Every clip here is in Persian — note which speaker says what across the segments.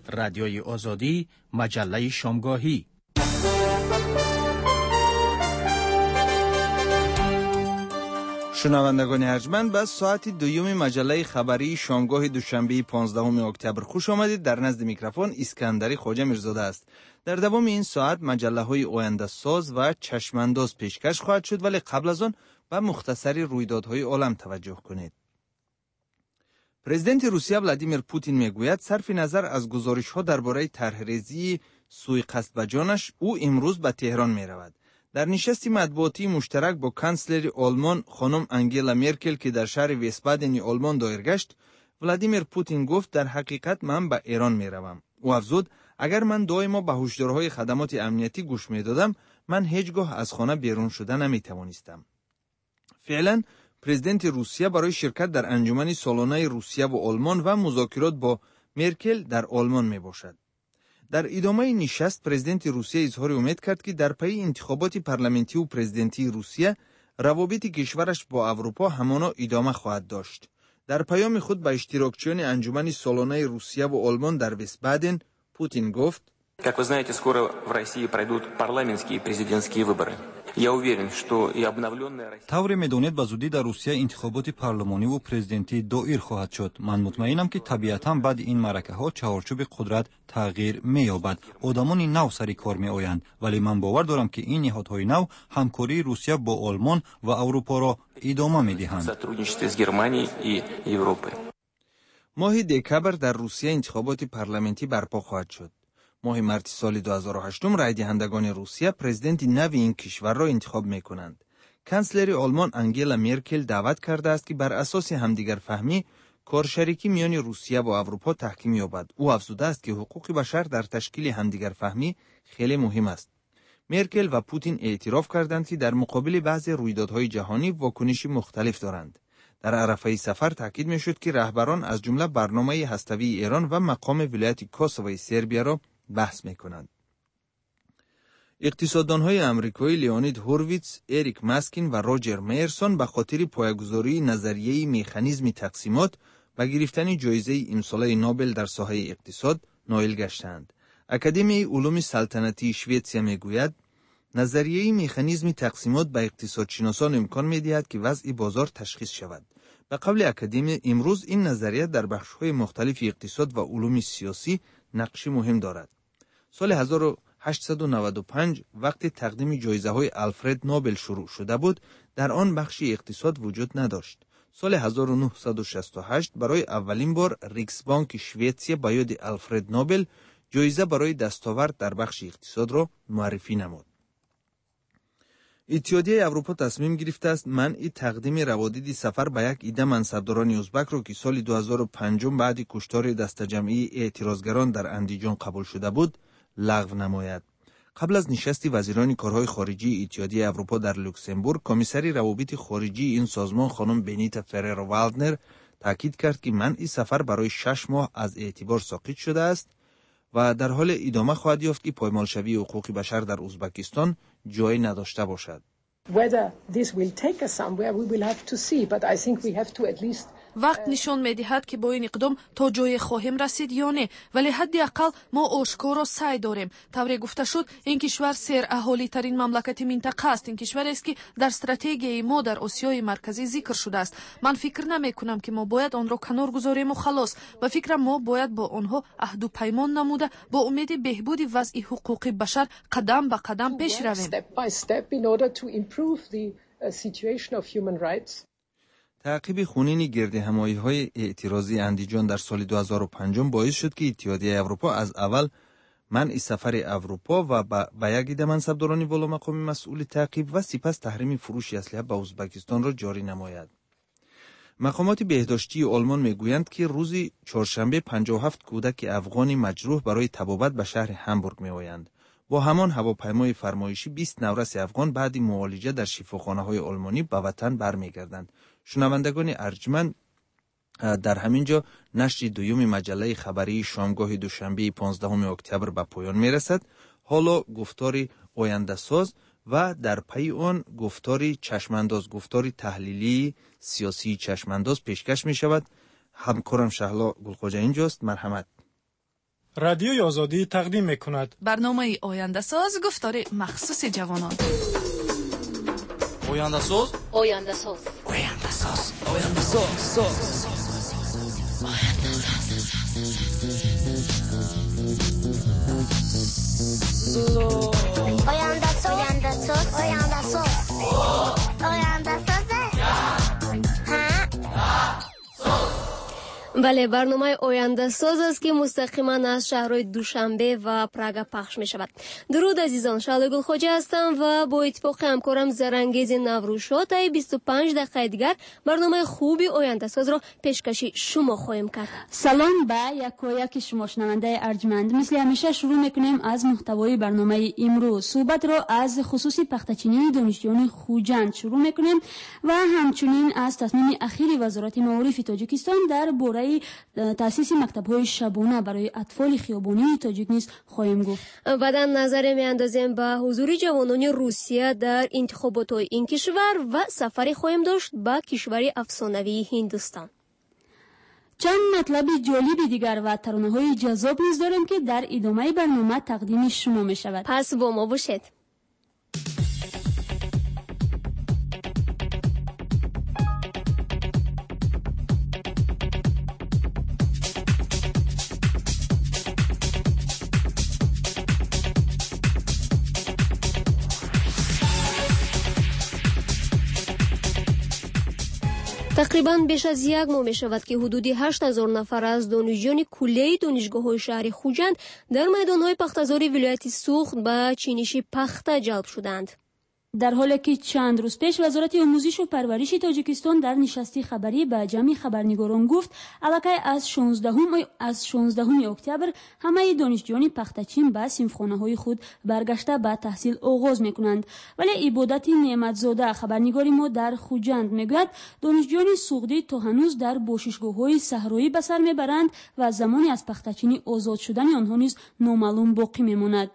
Speaker 1: رادیوی آزادی، مجله شامگاهی.
Speaker 2: شنوندگان ارجمند، به ساعت دوم مجله خبری شامگاه دوشنبه 15 اکتبر خوش آمدید. در نزد میکروفون اسکندری خواجه میرزاده است. در دوام این ساعت مجله های آینده ساز و چشمانداز پیشکش خواهد شد، ولی قبل از آن به مختصری رویدادهای عالم توجه کنید. پرزیدنت روسیه ولادیمیر پوتین میگوید صرف نظر از گزارش ها درباره طرح‌ریزی سوءقصد به جانش، او امروز به تهران می رود. در نشستی مطبوعاتی مشترک با کانسلر آلمان خانم انگلا مرکل که در شهر ویسبادن آلمان دایر گشت، ولادیمیر پوتین گفت در حقیقت من به ایران می روم. او افزود اگر من دائما به هشدارهای خدمات امنیتی گوش می دادم، من هیچگاه از خانه بیرون شده نمی توانستم. فعلا پرزیدنت روسیه برای شرکت در انجمن سالانه روسیه و آلمان و مذاکرات با مرکل در آلمان می باشد. در ادامه نشست پرزیدنت روسیه اظهار امید کرد که در پی انتخابات پارلمانتی و پرزیدنتی روسیه روابط کشورش با اروپا همانا ادامه خواهد داشت. در پیام خود به اشتراکچیان انجمن سالانه روسیه و آلمان در ویسبادن پوتین گفت:
Speaker 3: Как вы знаете, скоро в России пройдут парламентские и президентские выборы. Я уверен, что и обновленная Россия...
Speaker 4: طور میدونید به زودی در روسیه انتخابات پارلمانی و پرزیدنتی دایر خواهد شد. من مطمئنم که طبیعتاً بعد این معرکه ها چهارچوب قدرت تغییر می‌یابد. آدمان نو سر کار می‌آیند، ولی من باور دارم که این نهادهای نو همکاری روسیه با آلمان و اروپا را ادامه می‌دهند.
Speaker 3: сотрудничестве с Германией и Европой.
Speaker 2: ماه دکبر در روسیه انتخابات پارلمانتی برپا خواهد شد. ماه مارس سال 2008 رای دهندگان روسیه پرزیدنت نو این کشور را انتخاب می‌کنند. کانسلر آلمان انگلا مرکل دعوت کرده است که بر اساس همدیگر فهمی کارشریکی میان روسیه و اروپا تحکیم یابد. او افزوده است که حقوق بشر در تشکیل همدیگر فهمی خیلی مهم است. مرکل و پوتین اعتراف کردند که در مقابل بعضی رویدادهای جهانی واکنشی مختلف دارند. در عرفه سفر تاکید می‌شد که رهبران از جمله برنامه هسته‌ای ایران و مقام ولایت کوسوو سربیا را بحث می‌کنند. اقتصاددان‌های آمریکایی لیونید هورویتز، اریک ماسکین و روجر میرسون به خاطر پایه‌گذاری نظریه مکانیزم تقسیمات و گرفتن جایزه امسال نوبل در ساحه اقتصاد نایل گشتند. اکادمی علوم سلطنتی شوئدیا میگوید نظریه مکانیزم تقسیمات به اقتصادشناسان امکان می‌دهد که وضع بازار تشخیص شود. به قول اکادمی امروز این نظریه در بخش‌های مختلف اقتصاد و علوم سیاسی نقشی مهم دارد. سال 1895 وقتی تقدیم جایزه‌های آلفرد نوبل شروع شده بود، در آن بخش اقتصاد وجود نداشت. سال 1968 برای اولین بار ریکسبانک شوئدیا با یاد آلفرد نوبل جایزه برای دستاورد در بخش اقتصاد را معرفی نمود. اتحادیه اروپا تصمیم گرفته است منع تقدیم روادید سفر به یک عده منصبداران ازبک را که سال 2005 بعد کشتار دسته جمعی اعتراضگران در اندیجان قبول شده بود لغو نماید. قبل از نشست وزیران کارهای خارجی اتحادیه اروپا در لوکزامبورگ، کمیسری روابط خارجی این سازمان خانم بنیتا فرر والدنر تاکید کرد که منع سفر برای 6 ماه از اعتبار ساقط شده است و در حال ادامه خواهد یافت که پایمالشوی حقوق بشر در ازبکستان جای نداشته باشد.
Speaker 5: Whether this will take us somewhere we will have to see, but I think we have to at least
Speaker 6: وقت نشان می‌دهد که با این اقدام تا جای خواهیم رسید یا نه، ولی حداقل ما آشکارا سعی داریم. طوری گفته شد این کشور سر اهالی ترین مملکت منطقه است. این کشور است که در استراتژی ما در آسیای مرکزی ذکر شده است. من فکر نمی‌کنم که ما باید آن را کنار گذاریم و خلاص. و فکرم ما باید با آنها عهد و پیمان نموده با امید بهبود وضع حقوق بشر قدم به قدم پیش رویم.
Speaker 2: تعقیب خونین گرد همایی‌های اعتراضی اندیجان در سال 2005 باعث شد که اتحادیه اروپا از اول منع سفر اروپا و به یک عده منصبداران والامقام مسئول تعقیب و سپس تحریم فروش اسلحه به ازبکستان را جاری نماید. مقامات بهداشتی آلمان میگویند که روز چهارشنبه 57 کودک افغانی مجروح برای طبابت به شهر همبورگ میآیند. با همان هواپیمای فرمایشی 20 نورس افغان بعد معالجه در شفاخانه‌های آلمانی به وطن برمیگردند. شنوندگان ارجمند، در همینجا نشر دوم مجله خبری شامگاه دوشنبه 15 اکتبر به پایان میرسد. حالا گفتاری آینده ساز و در پی آن گفتاری چشمانداز، گفتاری تحلیلی سیاسی چشمانداز پیشکش می شود. همکارم شهلا گلخوجه اینجاست. مرحمت.
Speaker 7: رادیوی آزادی تقدیم میکند.
Speaker 6: برنامه آینده ساز گفتار مخصوص جوانان.
Speaker 1: آینده ساز،
Speaker 8: آینده ساز،
Speaker 1: آینده ساز، آینده ساز.
Speaker 8: آینده ساز، آینده ساز، آینده ساز، آینده ساز. بله، برنامه آینده ساز است که مستقیما از شهرهای دوشنبه و پراگ پخش می شود. درود عزیزان، شعله گل خواجه هستم و با اتفاق همکارم زرانگیز نوروشا تا 25 دقیقه دیگر برنامه خوبی آینده ساز را پیشکشی شما خواهیم کرد.
Speaker 9: سلام به یکایک شما شنونده ارجمند. مثل همیشه شروع میکنیم از محتوای برنامه امروز. صحبت را از خصوصی پختچینی دانشجویان خوجند شروع میکنیم و همچنین از تصمیم اخیر وزارت معارف تاجیکستان در باره تأسیس مکتب‌های شبانه برای اطفال خیابانی تاجیک نیز خواهیم گفت.
Speaker 8: بعداً نظر می‌اندازیم به حضور جوانان روسیه در انتخابات این کشور و سفری خواهیم داشت به کشور افسانه‌ای هندوستان.
Speaker 9: چند مطلب جالب دیگر و ترانه‌های جذاب نیز داریم که در ادامه برنامه تقدیم شما می‌شود.
Speaker 8: پس با ما باشید. تقریباً بیش از یک ماه می شود که حدود 8000 نفر از دانشجویان کلیه دانشگاه‌های شهر خوجند در میدان‌های پخته‌زاری ولایت سوخت به چینشی پخته جلب شدند.
Speaker 9: در حالی که چند روز پیش وزارت آموزش و پرورش تاجیکستان در نشستی خبری به جمع خبرنگاران گفت الکی از 16 اکتبر همه دانشجویان پختچین به صنفخانه‌های خود برگشته به تحصیل آغاز می‌کنند. ولی عبادت نعمتزاده خبرنگار ما در خوجند میگوید دانشجویان سوختی تا هنوز در باششگاه‌های صحرایی به سر میبرند و زمانی از پختچینی آزاد شدن آنها نیز نامعلوم باقی میماند.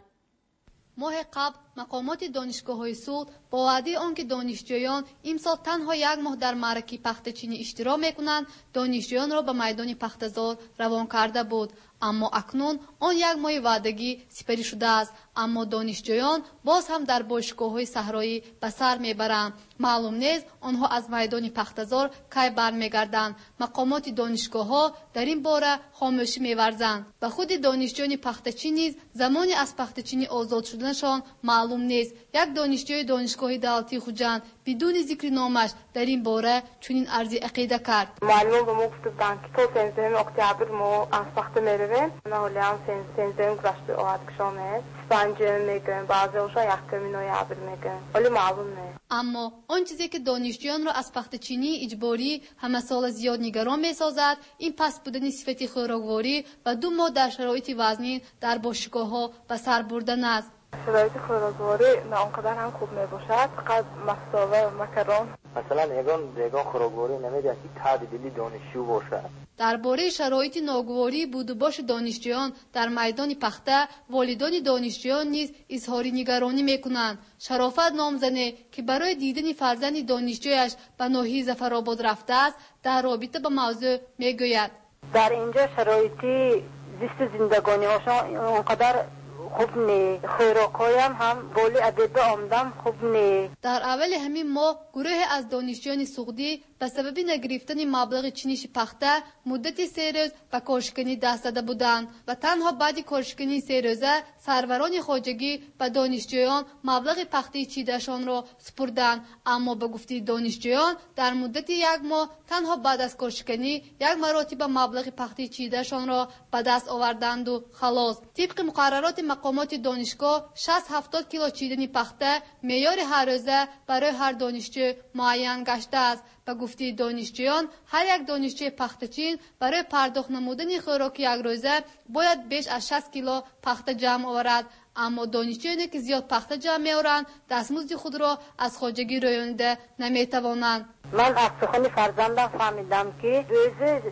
Speaker 10: ماه قبل مقامات دانشگاه‌های سوخت با وعده آنکه دانشجویان امسال تنها یک ماه در معرکه پخته‌چینی اشتراک می‌کنند دانشجویان را به میدان پخته‌زار روان کرده بود، اما اکنون آن یک ماه وعدگی سپری شده است. اما دانشجویان باز هم در باشگاه‌های صحرایی به سر میبرند. معلوم نیست آنها از میدان پخته‌زار کی برمیگردند. مقامات دانشگاه‌ها در این باره خاموشی می‌ورزند. به خود دانشجویان پخته‌چین نیز زمانی از پخته‌چینی آزاد شدنشان معلوم نیست. یک دانشجوی دانشگاه دولتی خوجند بدون ذکر نامش در این باره چنین عرضی عقیده کرد.
Speaker 11: معلومه به ما گفتند که تا 15 اکتبر ما از پخته میرویم. حالا هم 15 گذشته آهد کشامه. پنجم میگن بعضی‌هاشون یکم نوامبر میگن. ولی معلوم نیست.
Speaker 10: اما آن چیزی که دانشجویان را از پخته‌چینی اجباری همه سال زیاد نگران می‌سازد این پس بودن صفت خوراکواری و 2 ماه در شرایط وزنی در باشگاه‌ها به سر بردن است.
Speaker 11: شرایط خوراکواری نه آنقدر هم خوب میباشد، فقط مستاوه و مکرون.
Speaker 12: مثلا یگان خوراکواری نمیده که تعدیلی دانشجو باشد.
Speaker 10: درباره شرایط ناگواری بود و باش دانشجویان در میدان پخته والدان دانشجویان نیز اظهار نگرانی میکنند. شرافت نامزنه که برای دیدن فرزند دانشجویش به ناحیه ظفرآباد رفته است در رابطه با موضوع میگوید
Speaker 11: در اینجا شرایطی زیست زندگانی هاشون اونقدر خوب نی، خوراکایم هم بولی عدد آمدم خوب نی.
Speaker 10: در اول همین ماه گروه از دانشجویان سوختی به سبب نگرفتن مبلغ چینش پخته مدت 3 روز به کارشکنی دست داده بودند و تنها بعد کارشکنی 3 روزه سروران خواجگی به دانشجویان مبلغ پخته چیدهشان را سپردند. اما به گفته دانشجویان در مدت 1 ماه تنها بعد از کارشکنی 1 مرتبه مبلغ پخته چیدهشان را به دست آوردند و خلاص. طبق مقررات مقامات دانشگاه 60-70 کیلو چیدنی پخته معیار هر روزه برای هر دانشجو معین گشته است. به گفته دانشجویان هر یک دانشجوی پخته‌چین برای پرداخت نمودن خوراک یک روزه باید بیش از 60 کیلو پخته جمع آورد. اما دانشجویانی که زیاد پخته جمع می‌آورند دستمزد خود را از خواجگی رایانیده نمی‌توانند.
Speaker 11: من از سخن فرزندم فهمیدم که روزی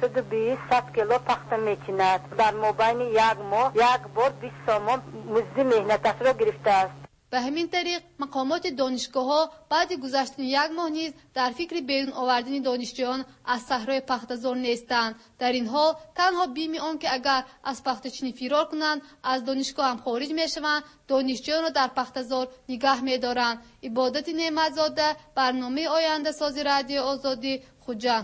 Speaker 11: 120 کیلو پخته می‌چیند. در مابین 1 ماه 1 بار 20 سامان مزد مهنتش را گرفته است.
Speaker 10: به همین طریق مقامات دانشگاه‌ها بعد گذشتن 1 ماه نیز در فکر بیرون آوردن دانشجویان از صحرای پخته‌زار نیستند. در این حال تنها بیم آن که اگر از پخته‌چینی فرار کنند از دانشگاه هم خارج میشوند، دانشجویان را در پخته‌زار نگاه می‌دارند. عبادت نعمت‌زاده، برنامه آینده ساز رادیو آزادی، خوجند.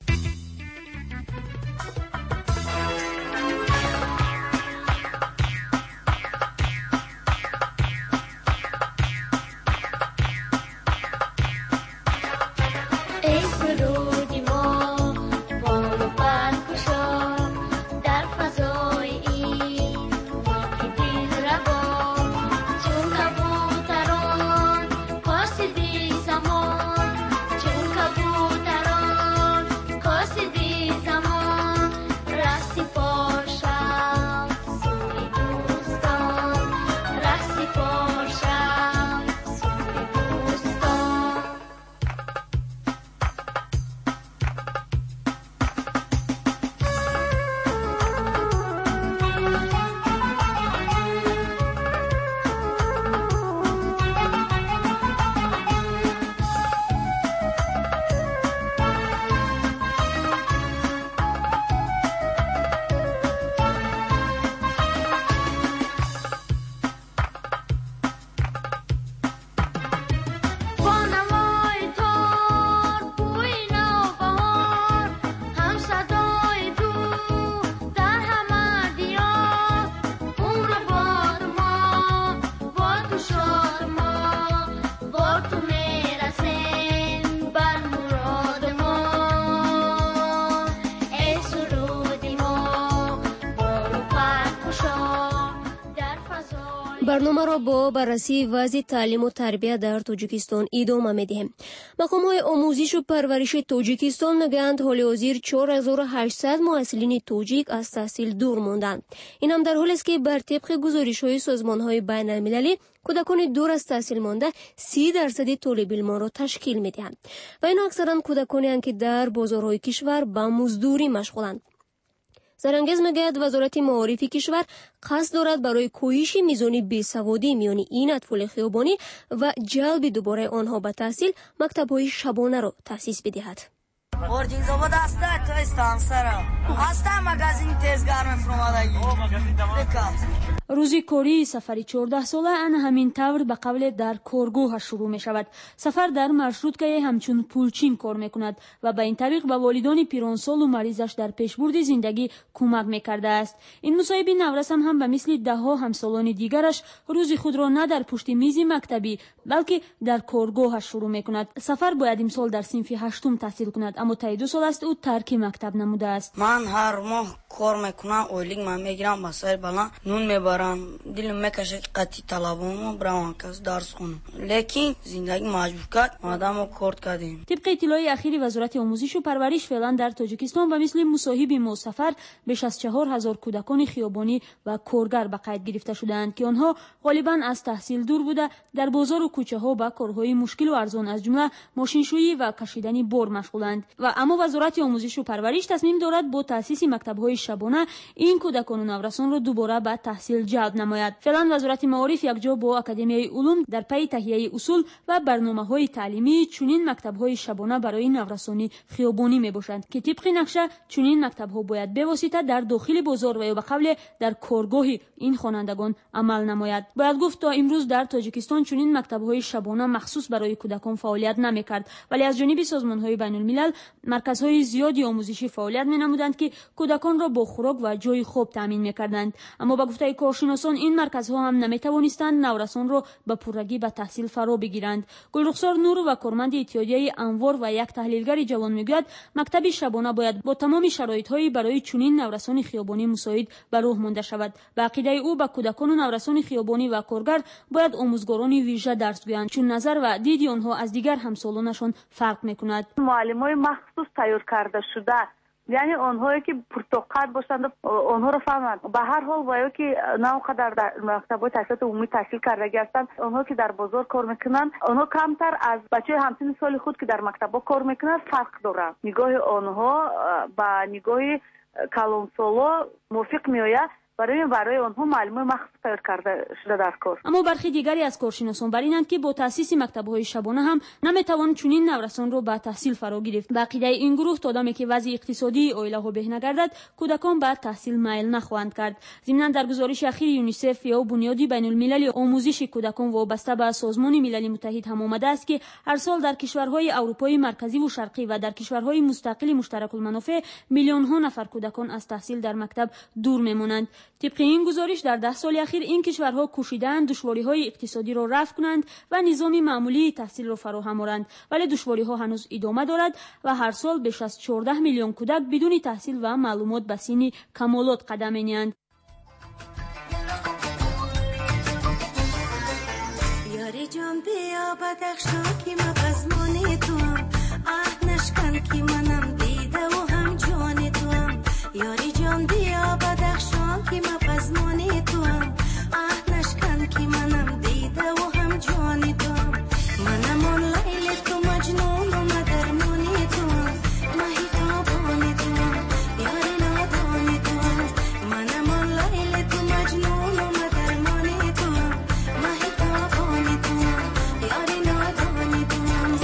Speaker 8: برنامه را با بررسی وضع تعلیم و تربیت در تاجیکستان ادامه می‌دهیم. مقام‌های آموزش و پرورش تاجیکستان میگویند حال حاضر 4800 معلولین تاجیک از تحصیل دور ماندند. این هم در حالی است که بر طبق گزارش‌های سازمان‌های بین‌المللی کودکان دور از تحصیل مانده 30% طالب علمان را تشکیل می‌دهند و این اکثرا کودکانی هستند که در بازارهای کشور به مزدوری مشغولند. سرانگیز میگوید وزارت معارف کشور قصد دارد برای کاهش میزان بیسوادی میان این اطفال خیابانی و جلب دوباره آنها به تحصیل مکتب‌های شبانه را تأسیس بدهد.
Speaker 13: Ординзавод аста, то есть Ансара. Аста магазин тезгар мефромадагӣ.
Speaker 9: روزی کاری سفری 14 ساله ان همین طور به قبل در کارگاه شروع می شود. سفر در مرشروتکه همچون پولچین کار می کند و به این طریق به والدان پیرانسال و مریضش در پیشبرد زندگی کمک می کرده است. این مصاحب نورس هم به مثل ده ها همسالان دیگرش روزی خود را نه در پشت میز مکتبی بلکه در کارگاه شروع می کند. سفر باید امسال در صنف 8 تحصیل کند اما تا 2 سال است او ترک مکتب نموده است.
Speaker 13: من هر ماه کار میکنم، اولیگ من میگیرم با سر بالا نون میبرم، دلم میکشه که قطعی طلبامو برام کس درس خونم، لیکن زندگی مجبور کرد آدمو کار کردیم.
Speaker 9: طبق اطلاع اخیر وزارت آموزش و پرورش فعلا در تاجیکستان به مثل مصاحب مسافر بیش از 4000 کودکان خیابانی و کارگر به قید گرفته شدند که آنها غالبا از تحصیل دور بوده در بازار و کوچه ها با کارهای مشکل و ارزان از جمله ماشینشویی و کشیدن بار مشغولند. و اما وزارت آموزش و پرورش تصمیم دارد با تأسیس مکتب‌های شبانه این کودکان و نورسان را دوباره به تحصیل جلب نماید. فعلا وزارت معارف یکجا با اکادمیای علوم در پی تهیه اصول و برنامه‌های تعلیمی چنین مکتب‌های شبانه برای نورسان خیابانی میباشند که طبق نقشه چنین مکتب‌ها باید به واسطه در داخل بازار و یا به قبل در کارگاه این خوانندگان عمل نماید. باید گفت تا امروز در تاجیکستان چنین مکتب‌های شبانه مخصوص برای کودکان فعالیت نمی‌کرد، ولی از جانب سازمان‌های بین‌الملل مرکزهای زیادی آموزشی فعالیت می‌نمودند که کودکان را با خوراک و جای خواب تامین می‌کردند. اما با گفته کارشناسان این مرکزها هم نمی‌توانستند نورسان را به پررگی به تحصیل فرا بگیرند. گلرخسار نور و کارمند اتحادیه انوار و یک تحلیلگر جوان میگوید مکتب شبانه باید با تمام شرایط‌های برای چنین نورسان خیابانی مساعد به راه مانده شود. به عقیده او به کودکان و نورسان خیابانی و کارگر باید آموزگاران ویژه درس گویند چون نظر و دید آنها از دیگر همسالانشان فرق می‌کند.
Speaker 14: معلمای مخصوص تیار کرده شده، یعنی آنهایی که پرتوقت باشند آنها رو فهمند. به هر حال باید که نه قدر در مکتب‌های تحصیلات عمومی تحصیل کرده هستند، آنها که در بازار کار میکنند آنها کمتر از بچه همسن سال خود که در مکتب‌ها کار میکنند فرق دارند. نگاه آنها با نگاه کلانسالا موافق میآید، برای آنها معلومه مخصوص تیار کرده شده در کار.
Speaker 9: اما برخی دیگری از کارشناسان بر اینند که با تأسیس مکتب‌های شبانه هم نمیتوان چنین نورسان را به تحصیل فرا گرفت. به عقیده این گروه تا دمی که وضع اقتصادی عائله‌ها به نگردد کودکان به تحصیل میل نخواهند کرد. ضمن در گزارش اخیر یونیسف یا بنیاد بین‌المللی آموزش کودکان وابسته به سازمان ملل متحد هم آمده است که هر سال در کشورهای اروپای مرکزی و شرقی و در کشورهای مستقل مشترک المنافع میلیون‌ها نفر کودکان از تحصیل در مکتب دور میمانند. طبق این گزارش در 10 سال اخیر این کشورها کوشیدند دشواری‌های اقتصادی را رفع کنند و نظام معمولی تحصیل را فراهم آورند، ولی دشواری‌ها هنوز ادامه دارد و هر سال بیش از 14 میلیون کودک بدون تحصیل و معلومات به سن کمالات قدم می‌نهند.
Speaker 15: یاری جان بیا بدخشان که مغزمان توام عهد نشکن که منم دیده و هم جان توام. یاری جان بیا بدخشان که مغزمان توام عهد نشکن که منم دیده و هم جان توام. منم آن لیل تو مجنون و مدرمانی توام مهی تابانی توام یاری نادانی توام. منم آن لیل تو مجنون و مدرمانی توام مهی تابانی توام یاری نادانی توام.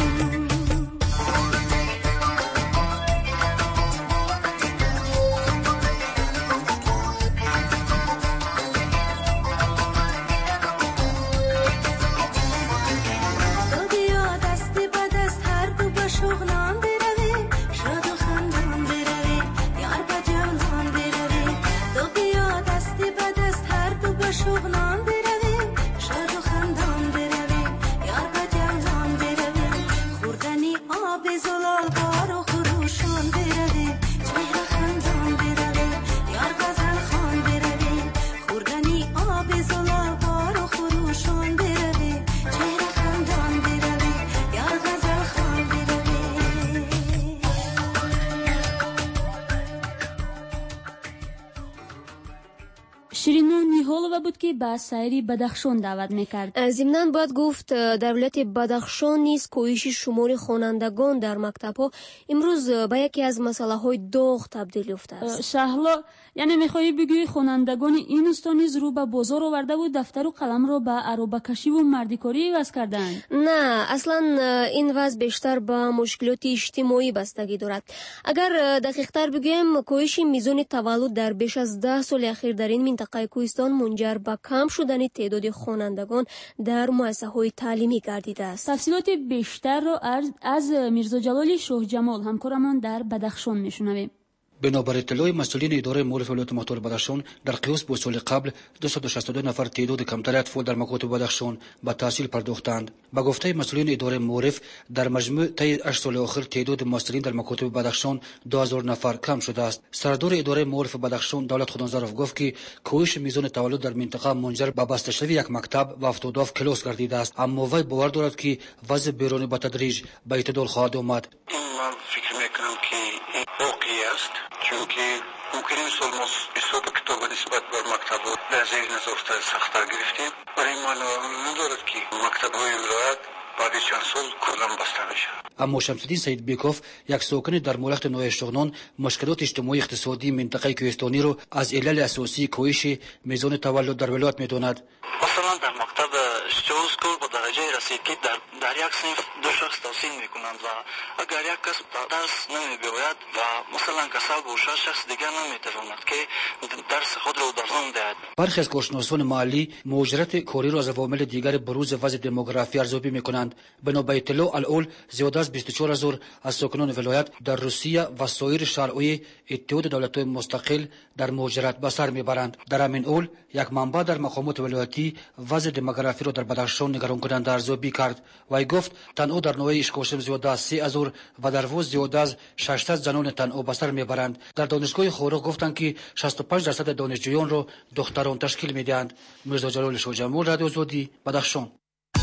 Speaker 9: شیرینو نیهالова بود که به سیری بدخشان دعوت میکرد.
Speaker 8: ضمناً باید گفت در ولایت بدخشان نیز کاهش شمار خوانندگان در مکتب‌ها امروز به یکی از مسئله‌های داغ تبدیل یافته است.
Speaker 9: شهلا، یعنی میخوایی بگویی خوانندگان این استان نیز رو به بازار آورده و دفتر و قلم را به عرابه‌کشی و مردیکاری عوض کردند؟
Speaker 8: نه، اصلا این وضع بیشتر به مشکلات اجتماعی بستگی دارد. اگر دقیق‌تر بگویم کاهش میزان تولد در بیش از 10 سال اخیر در این منطقه کوهستان منجر به کم شدن تعداد خوانندگان در مؤسسه‌های تعلیمی گردیده است.
Speaker 9: تفصیلات بیشتر را از میرزا جلال شاه جمال همکارمان در بدخشان میشنویم.
Speaker 16: بنابر اطلاع مسئولین اداره معارف ولایت مختار بدخشان در قیاس با سال قبل 262 نفر تعداد کمتر اطفال در مکاتب بدخشان به تحصیل پرداختند. به گفته مسئولین اداره معارف در مجموع طی 8 سال اخیر تعداد ماسترین در مکاتب بدخشان 2000 نفر کم شده است. سردار اداره معارف بدخشان دولت خدانظرف گفت که کاهش میزان تولد در منطقه منجر به بسته شدن یک مکتب و 77 کلاس گردیده است، اما وی باور دارد که وضع بیرونی به تدریج به اعتدال خواهد آمد.
Speaker 17: من فکر میکنم که این واقعی است، چونکه ممکن این سال ما حساب کتاب نسبت به مکتب در زیر نظر سخت‌تر گرفتیم. برای من ندارد که مکتب های ولایت بعد چند سال کلا بسته بشه.
Speaker 16: اما شمس‌الدین سید بیکوف یک ساکن در مولخت نوای شغنان مشکلات اجتماعی اقتصادی منطقه کوهستانی رو از علل اساسی کاهش میزان تولد در ولایت میداند.
Speaker 18: مثلا در مکتب شخص کل به درجه رسید که در یک صنف دو شخص تحصیل میکنند و اگر یک کس درس نمیبیاید و مثلا کسل باشد شخص دیگر نمیتواند که درس خود را ادامه دهد. برخی
Speaker 16: از کارشناسان محلی مهاجرت کاری را از عوامل دیگر بروز وضع دموگرافی ارزیابی میکنند. بنا به اطلاع الاول زیاده از 24000 از ساکنان ولایت در روسیه و سایر شهرهای اتحاد دولت‌های مستقل در مهاجرت به سر میبرند. در همین حال یک منبع در مقامات ولایتی وضع دموگرافی را در بدخشان نگران کننده ارزیابی کرد. وی گفت تنها در نوای اشکاشم زیاده از 3000 و در وز زیاده از 600 زنان تنها به سر میبرند. در دانشگاه خورخ گفتند که 65% دانشجویان را دختران تشکیل میدهند. میرزا جلال شاه جمال، رادیو آزادی، بدخشان.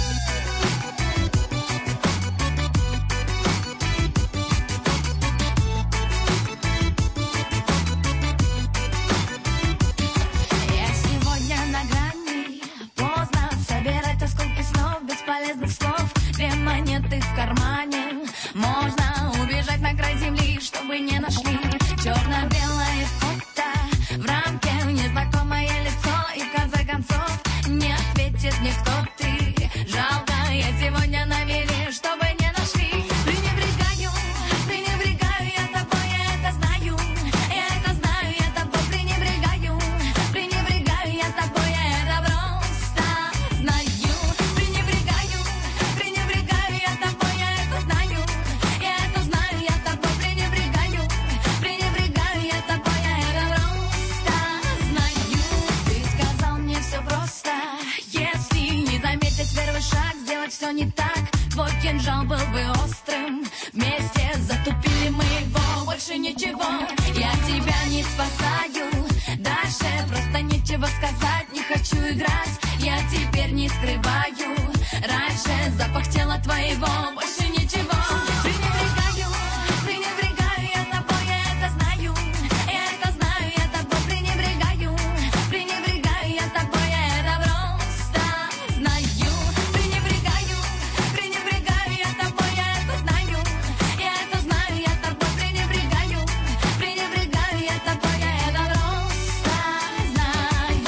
Speaker 19: В кармане можно убежать на край земли, чтобы не нашли черно-белое фото в рамке незнакомой кинжал был бы острым. Вместе затупили мы его, больше ничего. Я тебя не спасаю, дальше просто нечего сказать. Не хочу играть, я теперь не скрываю. Раньше запах тела твоего, больше ничего. Пренебрегаю, пренебрегаю я тобой, я это знаю. Я это знаю, я тобой пренебрегаю. Пренебрегаю я тобой, я это просто знаю. Пренебрегаю, пренебрегаю я тобой, я это знаю. Я это знаю, я тобой пренебрегаю. Пренебрегаю я тобой, я это просто знаю.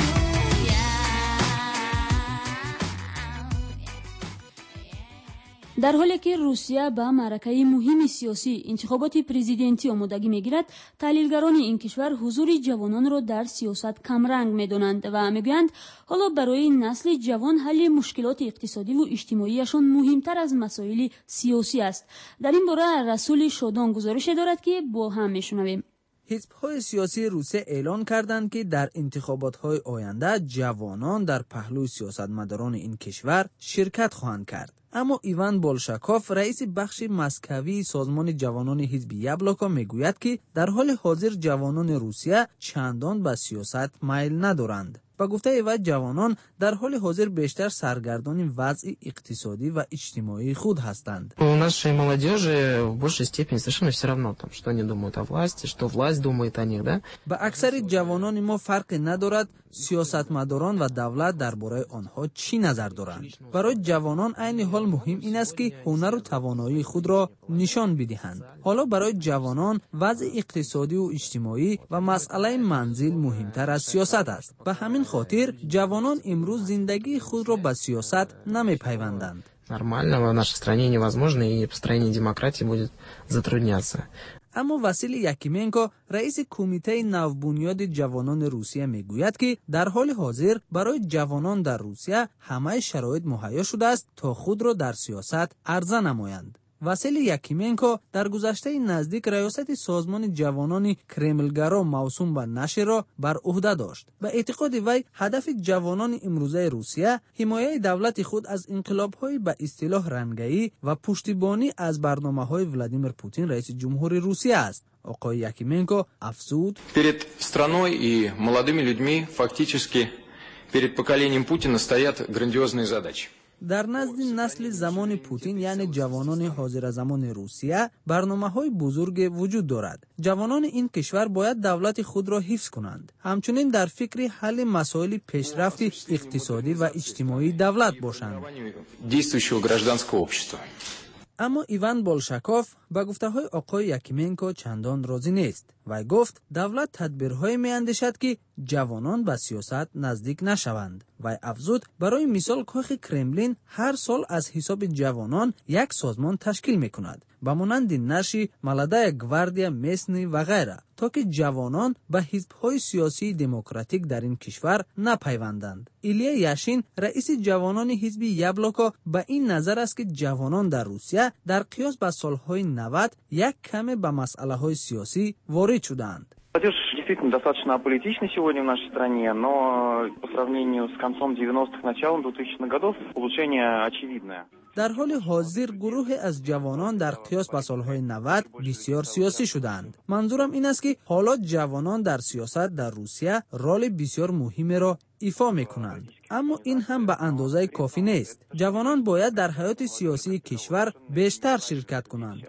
Speaker 9: дар ҳоле ки русия ба маъракаи муҳими сиёсӣ интихоботи президентӣ омодагӣ мегирад, таҳлилгарони ин кишвар ҳузури ҷавононро дар сиёсат камранг медонанд ва мегӯянд ҳоло барои насли ҷавон ҳалли мушкилоти иқтисодиву иҷтимоияшон муҳимтар аз масоили сиёсӣ аст. дар ин бора расули шодон гузорише дорад ки бо ҳам мешунавем.
Speaker 20: ҳизбҳои сиёсии Русия эълон карданд ки дар интихоботҳои оянда ҷавонон дар паҳлӯи сиёсатмадорони ин кишвар ширкат хоҳанд кард. аммо Иван Болшаков, раиси бахши маскавии созмони ҷавонони ҳизби Яблоко мегӯяд ки дар ҳоли ҳозир ҷавонони Русия чандон ба сиёсат майл надоранд. ба гуфтаи вай ҷавонон дар ҳоли ҳозир бештар саргардони вазъи иқтисодӣ ва иҷтимоии худ ҳастанд.
Speaker 21: У нашей молодежи в большей степени совершенно все равно, что они думают о власти, что власть думает о них, да?
Speaker 20: ба аксари ҷавонони мо фарқе надорад сиёсатмадорон ва давлат дар бораи онҳо чӣ назар доранд. барои ҷавонон айни ҳол муҳим ин аст ки ҳунару тавоноии худро нишон бидиҳанд. ҳоло барои ҷавонон вазъи иқтисодию иҷтимоӣ ва масъалаи манзил муҳимтар аз сиёсат аст. ба ҳамин хотир ҷавонон имрӯз зиндагии худро ба сиёсат намепайванданд.
Speaker 21: Нормально, в нашей стране невозможно, и построение демократии будет затрудняться.
Speaker 20: аммо Василий Якименко, раиси кумитаи навбунёди ҷавонони Русия мегӯяд ки дар ҳоли ҳозир барои ҷавонон дар Русия ҳамаи шароит муҳайё шудааст то худро дар сиёсат арза намоянд. Василий Якименко дар гузаштаи наздик раёсати созмони ҷавонони кремлгаро мавсум ба нашрро бар уҳда дошт. ба эътиқоди вай ҳадафи ҷавонони имрӯзаи Русия ҳимояи давлати худ аз инқилобҳои ба истилоҳ рангаӣ ва пуштибонӣ аз барномаҳои Владимир Путин, раиси ҷумҳури Русия аст. Оқои Якименко афзуд:
Speaker 22: перед страной и молодыми людьми фактически перед поколением Путина стоят грандиозные задачи.
Speaker 20: дар назди насли замони Путин, яъне ҷавонони ҳозиразамони Русия, барномаҳои бузурге вуҷуд дорад. ҷавонони ин кишвар бояд давлати худро ҳифз кунанд. ҳамчунин дар фикри ҳалли масоили пешрафти иқтисодӣ ва иҷтимоии давлат бошанд.
Speaker 22: действующего гражданского общества.
Speaker 20: аммо Иван Болшаков ба гуфтаҳои оқои Якименко чандон розӣ нест. вай гуфт давлат тадбирҳое меандешад ки ҷавонон ба сиёсат наздик нашаванд. вай афзуд: барои мисол кохи Кремлин ҳар сол аз ҳисоби ҷавонон як созмон ташкил мекунад ба монанди наши Молодая гвардия, Местный ва ғайра, то ки ҷавонон ба ҳизбҳои сиёсии демократик дар ин кишвар напайванданд. Илия Яшин, раиси ҷавонони ҳизби Яблоко, ба ин назар аст ки ҷавонон дар Русия дар қиёс ба солҳои 90 як каме ба масъалаҳои сиёсӣ ворид шуданд.
Speaker 23: Молодежь действительно достаточно аполитична сегодня в нашей стране, но по сравнению с концом 90-х, началом 2000-х годов улучшение очевидное.
Speaker 20: дар ҳоли ҳозир гурӯҳе аз ҷавонон дар қиёс ба солҳои 90 бисёр сиёсӣ шуданд. манзурам ин аст ки ҳоло ҷавонон дар сиёсат дар Русия роли бисёр муҳимеро ифо мекунанд. аммо ин ҳам ба андозаи кофӣ нест. ҷавонон бояд дар ҳаёти сиёсии кишвар бештар ширкат кунанд.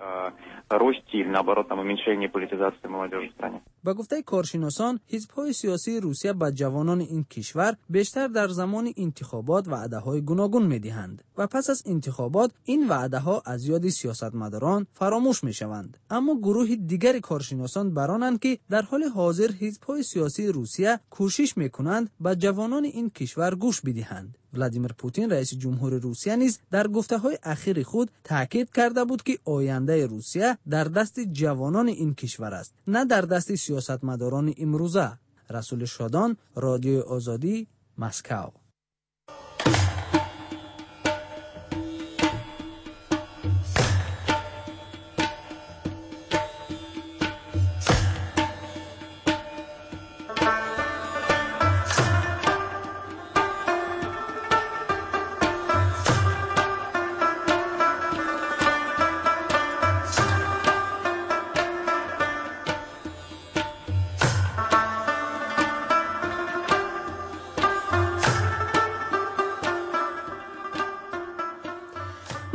Speaker 23: Росте или, наоборот, уменьшении политизации молодежи в стране.
Speaker 20: ба гуфтаи коршиносон, ҳизбҳои сиёсии Русия ба ҷавонони ин кишвар бештар дар замони интихобот ваъдаҳои гуногун медиҳанд ва пас аз интихобот ин ваъдаҳо аз ёди сиёсатмадорон фаромӯш мешаванд. аммо гурӯҳи дигари коршиносон баронанд ки дар ҳоли ҳозир ҳизбҳои сиёсии Русия кӯшиш мекунанд ба ҷавонони ин кишвар гӯш бидиҳанд. Владимир Путин, раиси ҷумҳури Русия, низ дар гуфтаҳои ахири худ таъкид карда буд ки ояндаи Русия дар дасти ҷавонони ин кишвар аст, на дар дасти сиёсатмадорони имрӯза. Расули Шодон, Радиои Озодӣ, Москав.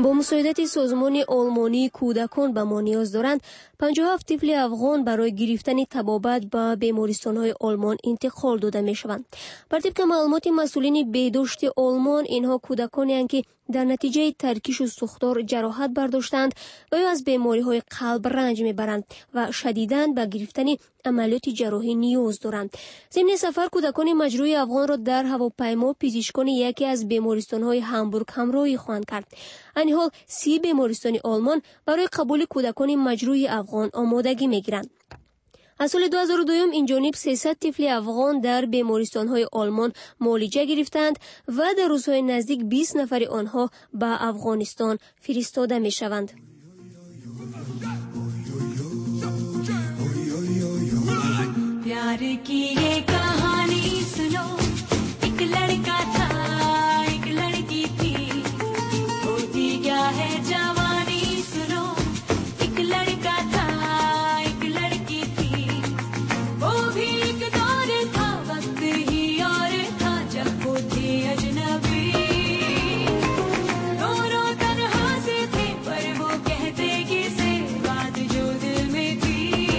Speaker 8: با مساعدت سازمان آلمانی کودکان به ما نیاز دارند 57 طفل افغان برای گرفتن طبابت به بیمارستان‌های آلمان انتقال داده می‌شوند. بر طبق معلومات مسئولین بهداشت آلمان اینها کودکانی هستند که در نتیجه ترکیش و سوختار جراحت برداشتند و یا از بیماری‌های قلب رنج می‌برند و شدیداً به گرفتن عملیات جراحی نیاز دارند. ضمن سفر کودکان مجروح افغان را در هواپیما پزشکان یکی از بیمارستان‌های هامبورگ همراهی خواهند کرد. این حال 30 بیمارستان آلمان برای قبول کودکان مجروح افغان آمادگی می‌گیرند. از سال 2002 این جانب 300 طفل افغان در بیمارستان‌های آلمان معالجه گرفتند و در روزهای نزدیک 20 نفر آنها به افغانستان فرستاده می‌شوند.
Speaker 15: प्यार की ये कहानी सुनो एक लड़का था एक लड़की थी होती क्या है जवानी सुनो एक लड़का था एक लड़की थी वो भी एक दौर था वक्त ही और था जब वो थे अजनबी दोनों तन्हा से थे पर वो कहते किसे बात जो दिल में थी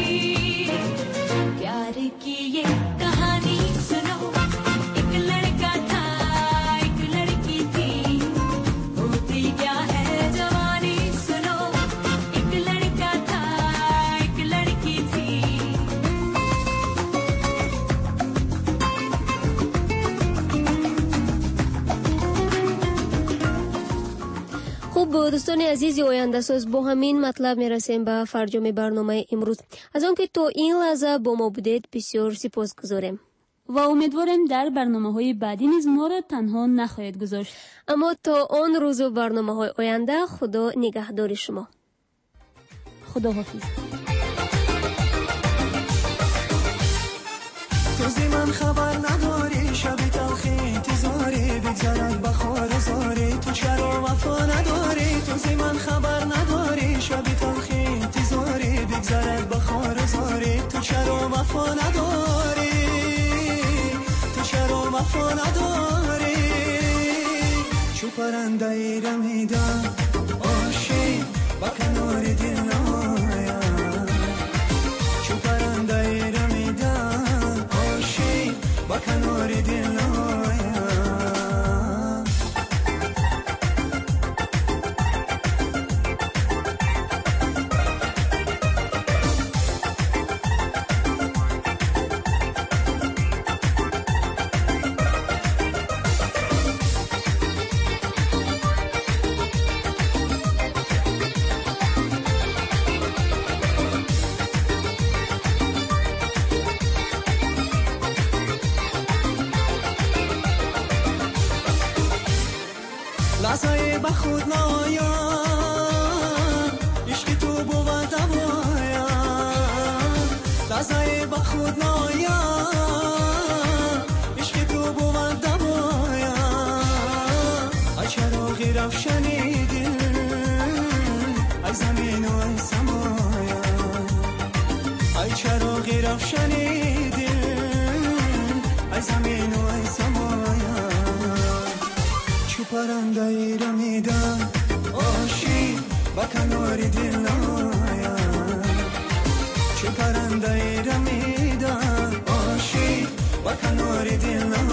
Speaker 15: प्यार की ये कहानी सुनो एक लड़का था एक लड़की थी होती क्या है जवानी सुनो एक लड़का था एक लड़की थी
Speaker 8: خوب دوستان عزیز آینده ساز با همین مطلب میرسیم به فرجام برنامه امروز. از آنکه تا این لحظه با ما بودید بسیار سپاسگزاریم
Speaker 9: و امیدواریم در برنامه‌های بعدی نیز ما را تنها نخواهید گذاشت.
Speaker 8: اما تا آن روز و برنامه‌های آینده خدا نگهدار شما.
Speaker 9: خداحافظ.
Speaker 1: تو زی من خبر نداری شب تلخی انتظاری بگذرد بخار زاری تو چرا وفا نداری تو زی من خبر نداری شب تلخی انتظاری بگذرد بخار زاری تو چرا وفا نداری تو چرا وفا نداری چو پرنده ای رمیدم عاشق با کنار دل نمایم چو پرنده ای رمیدم عاشق با کنار دل نمایم لحظه به خود نایم عشق تو بود دوایم لحظه به خود نایم عشق تو بود دوایم ای چراغ روشنی دل ای زمین و ای سمایم ای چراغ روشنی دل ای زمین و ای سمایم چو پرنده ای رمیدم عاشق با کنار دل نمایم چو پرنده ای رمیدم عاشق با کنار دل نمایم